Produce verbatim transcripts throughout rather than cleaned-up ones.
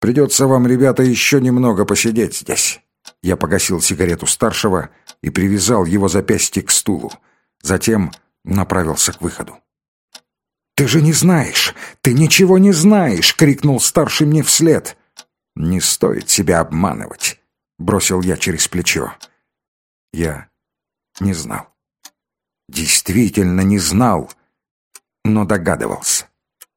Придется вам, ребята, еще немного посидеть здесь». Я погасил сигарету старшего и привязал его запястье к стулу. Затем направился к выходу. «Ты же не знаешь! Ты ничего не знаешь!» — крикнул старший мне вслед. «Не стоит себя обманывать», — бросил я через плечо. Я не знал. Действительно не знал, но догадывался.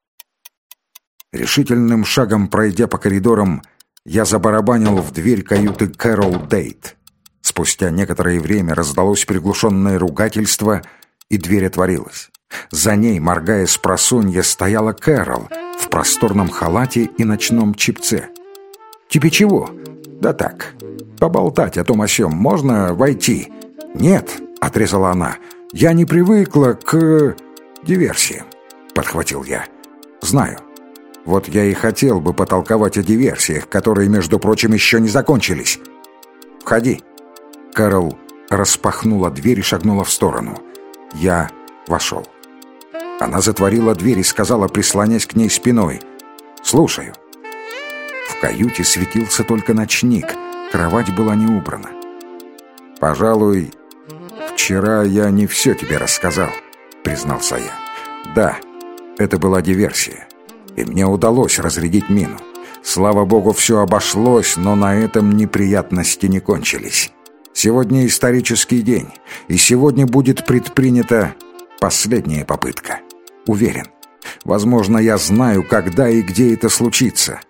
Решительным шагом пройдя по коридорам, я забарабанил в дверь каюты Кэрол Дейт. Спустя некоторое время раздалось приглушенное ругательство, и дверь отворилась. За ней, моргая спросонья, стояла Кэрол в просторном халате и ночном чепце. «Тебе чего?» «Да так, поболтать о том о сём. Можно войти?» «Нет», — отрезала она, — «я не привыкла к диверсиям», — подхватил я. «Знаю. Вот я и хотел бы потолковать о диверсиях, которые, между прочим, еще не закончились. Входи». Кэрол распахнула дверь и шагнула в сторону. Я вошел. Она затворила дверь и сказала, прислонясь к ней спиной: «Слушаю». В каюте светился только ночник, кровать была не убрана. «Пожалуй, вчера я не все тебе рассказал», — признался я. «Да, это была диверсия, и мне удалось разрядить мину. Слава богу, все обошлось, но на этом неприятности не кончились. Сегодня исторический день, и сегодня будет предпринята последняя попытка. Уверен. Возможно, я знаю, когда и где это случится».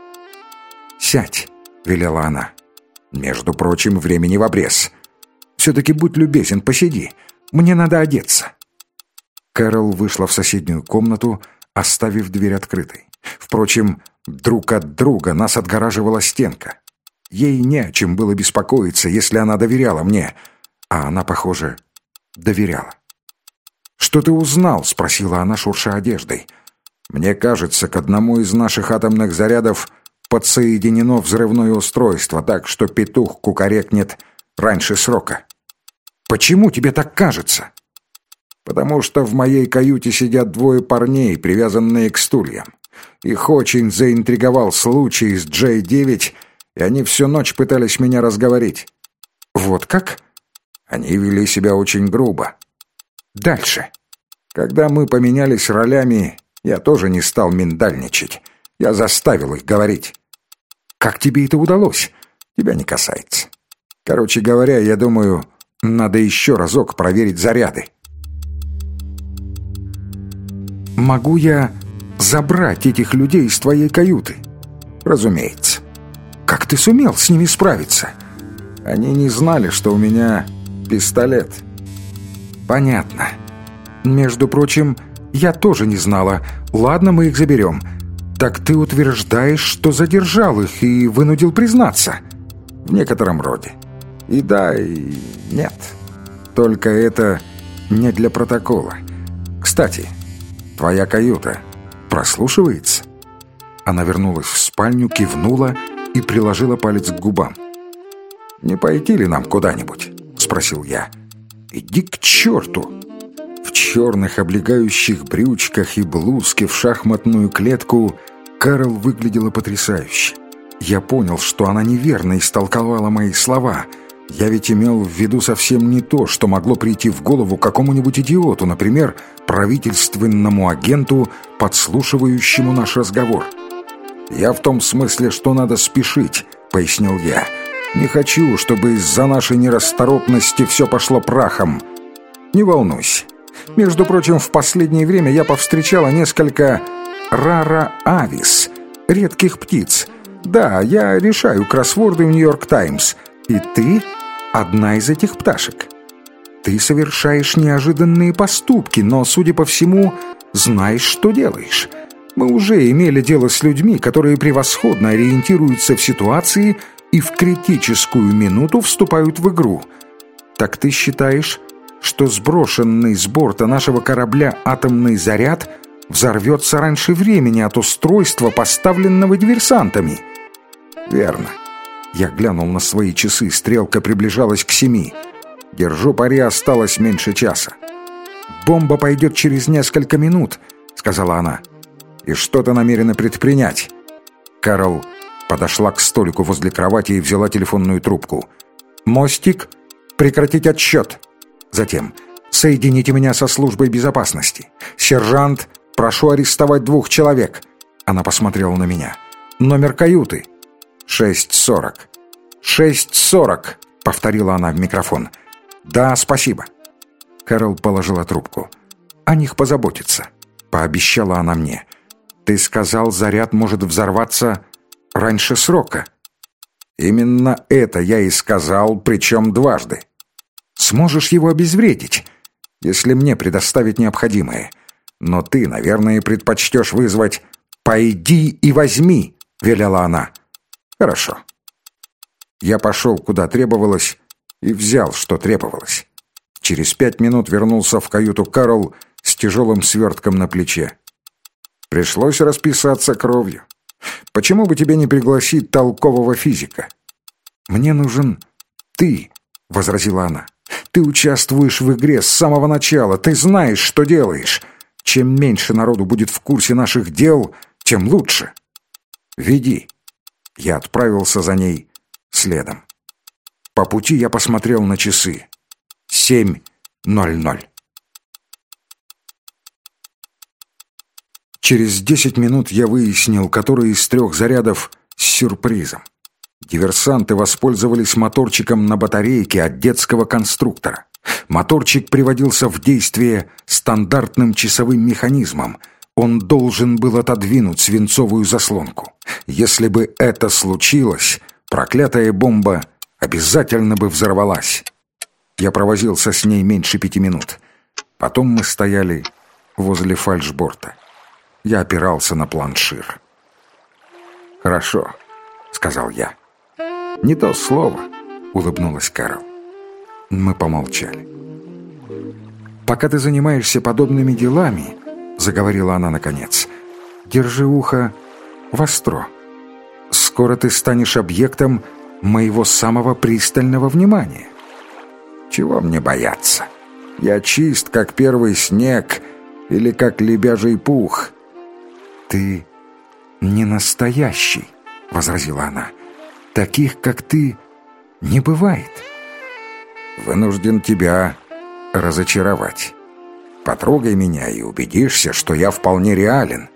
«Сядь», — велела она. «Между прочим, времени в обрез. Все-таки будь любезен, посиди. Мне надо одеться». Кэрол вышла в соседнюю комнату, оставив дверь открытой. Впрочем, друг от друга нас отгораживала стенка. Ей не о чем было беспокоиться, если она доверяла мне. А она, похоже, доверяла. «Что ты узнал?» — спросила она, шурша одеждой. «Мне кажется, к одному из наших атомных зарядов подсоединено взрывное устройство, так что петух кукарекнет раньше срока». «Почему тебе так кажется?» «Потому что в моей каюте сидят двое парней, привязанные к стульям. Их очень заинтриговал случай с Джей девять, и они всю ночь пытались меня разговорить». «Вот как?» «Они вели себя очень грубо». «Дальше?» «Когда мы поменялись ролями, я тоже не стал миндальничать. Я заставил их говорить». «Как тебе это удалось?» «Тебя не касается. Короче говоря, я думаю, надо еще разок проверить заряды». «Могу я забрать этих людей из твоей каюты?» «Разумеется». «Как ты сумел с ними справиться?» «Они не знали, что у меня пистолет». «Понятно. Между прочим, я тоже не знала. Ладно, мы их заберем. Так ты утверждаешь, что задержал их и вынудил признаться?» «В некотором роде. И да, и нет. Только это не для протокола. Кстати, твоя каюта прослушивается?» Она вернулась в спальню, кивнула и приложила палец к губам. «Не пойти ли нам куда-нибудь?» — спросил я. «Иди к черту!» В черных облегающих брючках и блузке в шахматную клетку Кэрол выглядела потрясающе. Я понял, что она неверно истолковала мои слова. Я ведь имел в виду совсем не то, что могло прийти в голову какому-нибудь идиоту, например, правительственному агенту, подслушивающему наш разговор. «Я в том смысле, что надо спешить», — пояснил я. «Не хочу, чтобы из-за нашей нерасторопности все пошло прахом. Не волнуйся. Между прочим, в последнее время я повстречала несколько рара авис, редких птиц. Да, я решаю кроссворды в «Нью-Йорк Таймс», и ты одна из этих пташек. Ты совершаешь неожиданные поступки, но, судя по всему, знаешь, что делаешь. Мы уже имели дело с людьми, которые превосходно ориентируются в ситуации и в критическую минуту вступают в игру. Так ты считаешь, что сброшенный с борта нашего корабля атомный заряд взорвется раньше времени от устройства, поставленного диверсантами?» «Верно». Я глянул на свои часы, стрелка приближалась к семи. «Держу пари, осталось меньше часа». «Бомба пойдет через несколько минут», — сказала она. «И что ты намерена предпринять?» Кэрол Подошла к столику возле кровати и взяла телефонную трубку. «Мостик, прекратить отсчет!» Затем: «Соедините меня со службой безопасности. Сержант, прошу арестовать двух человек». Она посмотрела на меня. «Номер каюты?» «шесть сорок». «шесть сорок», — повторила она в микрофон. «Да, спасибо». Кэрол положила трубку. «О них позаботиться», — пообещала она мне. «Ты сказал, заряд может взорваться раньше срока». «Именно это я и сказал, причем дважды». «Сможешь его обезвредить, если мне предоставить необходимое. Но ты, наверное, предпочтешь вызвать «Пойди и возьми», — велела она. «Хорошо». Я пошел, куда требовалось, и взял, что требовалось. Через пять минут вернулся в каюту Кэрол с тяжелым свертком на плече. Пришлось расписаться кровью. «Почему бы тебе не пригласить толкового физика?» «Мне нужен ты», — возразила она. «Ты участвуешь в игре с самого начала, ты знаешь, что делаешь. Чем меньше народу будет в курсе наших дел, тем лучше. Веди». Я отправился за ней следом. По пути я посмотрел на часы. семь ноль ноль. Через десять минут я выяснил, который из трех зарядов с сюрпризом. Диверсанты воспользовались моторчиком на батарейке от детского конструктора. Моторчик приводился в действие стандартным часовым механизмом. Он должен был отодвинуть свинцовую заслонку. Если бы это случилось, проклятая бомба обязательно бы взорвалась. Я провозился с ней меньше пяти минут. Потом мы стояли возле фальшборта. Я опирался на планшир. «Хорошо», — сказал я. «Не то слово», — улыбнулась Кэрол. Мы помолчали. «Пока ты занимаешься подобными делами, — заговорила она наконец, — держи ухо востро. Скоро ты станешь объектом моего самого пристального внимания». «Чего мне бояться? Я чист, как первый снег или как лебяжий пух». «Ты не настоящий», — возразила она. «Таких, как ты, не бывает». «Вынужден тебя разочаровать. Потрогай меня и убедишься, что я вполне реален».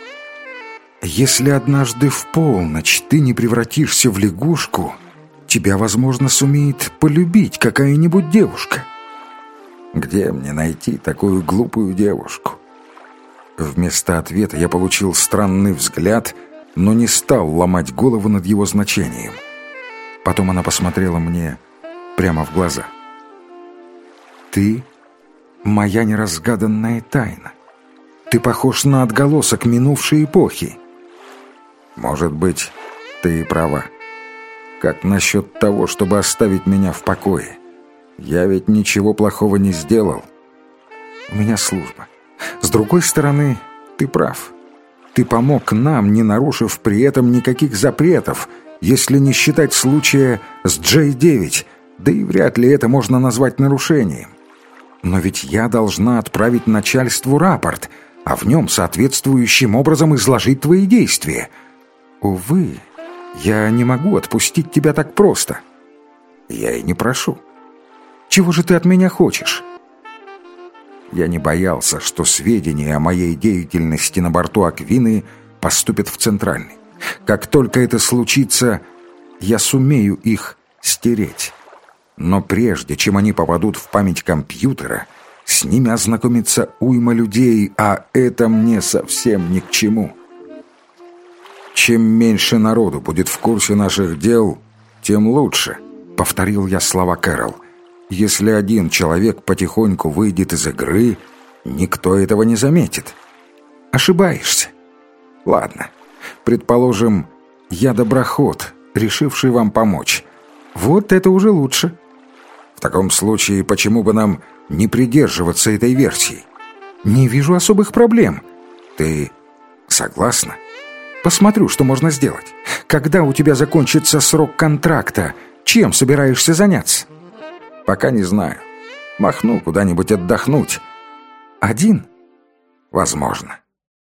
«Если однажды в полночь ты не превратишься в лягушку, тебя, возможно, сумеет полюбить какая-нибудь девушка». «Где мне найти такую глупую девушку?» Вместо ответа я получил странный взгляд, но не стал ломать голову над его значением. Потом она посмотрела мне прямо в глаза. «Ты — моя неразгаданная тайна. Ты похож на отголосок минувшей эпохи». «Может быть, ты и права. Как насчет того, чтобы оставить меня в покое? Я ведь ничего плохого не сделал». «У меня служба. С другой стороны, ты прав. Ты помог нам, не нарушив при этом никаких запретов, если не считать случая с Джей девять, да и вряд ли это можно назвать нарушением. Но ведь я должна отправить начальству рапорт, а в нем соответствующим образом изложить твои действия. Увы, я не могу отпустить тебя так просто. Я и не прошу. Чего же ты от меня хочешь?» Я не боялся, что сведения о моей деятельности на борту Аквины поступят в Центральный. Как только это случится, я сумею их стереть. Но прежде чем они попадут в память компьютера, с ними ознакомится уйма людей, а это мне совсем ни к чему. «Чем меньше народу будет в курсе наших дел, тем лучше», — повторил я слова Кэрол. «Если один человек потихоньку выйдет из игры, никто этого не заметит». «Ошибаешься». «Ладно, предположим, я доброход, решивший вам помочь. Вот это уже лучше». «В таком случае, почему бы нам не придерживаться этой версии?» «Не вижу особых проблем». «Ты согласна?» «Посмотрю, что можно сделать. Когда у тебя закончится срок контракта, чем собираешься заняться?» «Пока не знаю. Махну куда-нибудь отдохнуть». «Один?» «Возможно».